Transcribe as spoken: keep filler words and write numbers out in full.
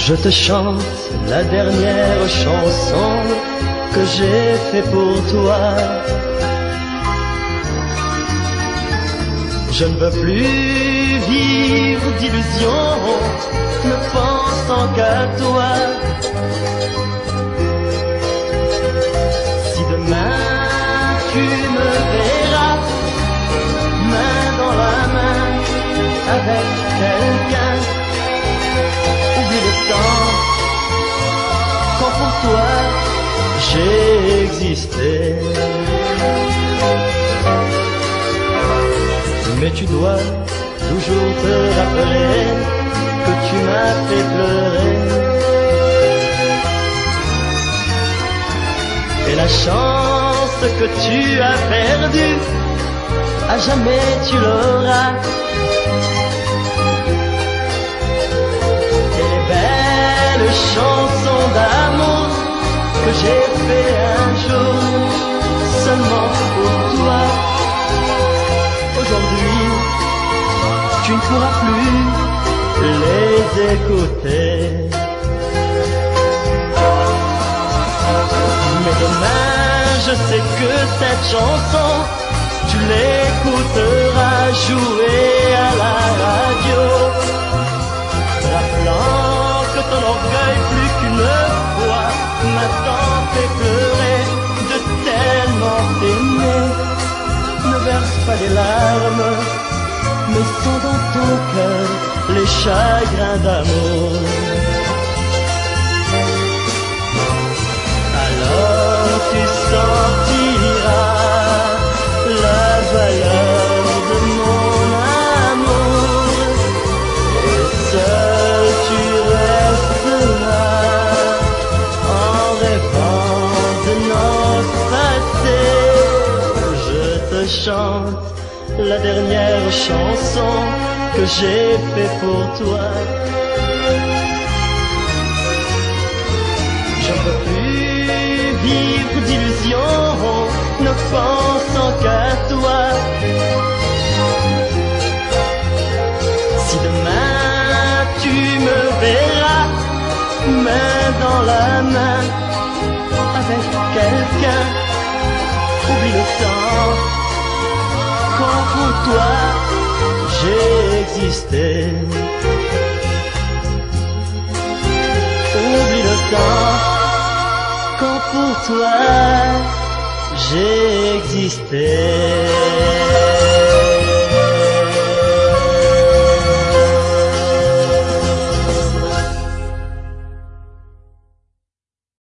Je te chante la dernière chanson que j'ai fait pour toi. Je ne veux plus vivre d'illusions, ne pensant qu'à toi. Si demain tu me verras, main dans la main, avec quelqu'un, oublie le temps, quand pour toi j'ai existé. Mais tu dois toujours te rappeler que tu m'as fait pleurer. Et la chance que tu as perdue, à jamais tu l'auras. Et les belles chansons d'amour que j'ai fait un jour seulement pour toi, aujourd'hui tu ne pourras plus les écouter. Mais demain je sais que cette chanson tu l'écouteras jouer à la radio, rappelant que ton orgueil plus qu'une fois m'a tant fait pleurer de tellement t'aimer. Ne verse pas des larmes, mais sens dans ton cœur les chagrins d'amour. Alors tu sentiras la valeur de mon amour, et seul tu resteras en rêvant de notre passé. Je te chante la dernière chanson que j'ai fait pour toi. Je ne peux plus vivre d'illusions, ne pensant qu'à toi. Si demain tu me verras, main dans la main, avec quelqu'un, oublie le temps, quand pour toi j'ai existé. Oublie le temps, quand pour toi j'ai existé.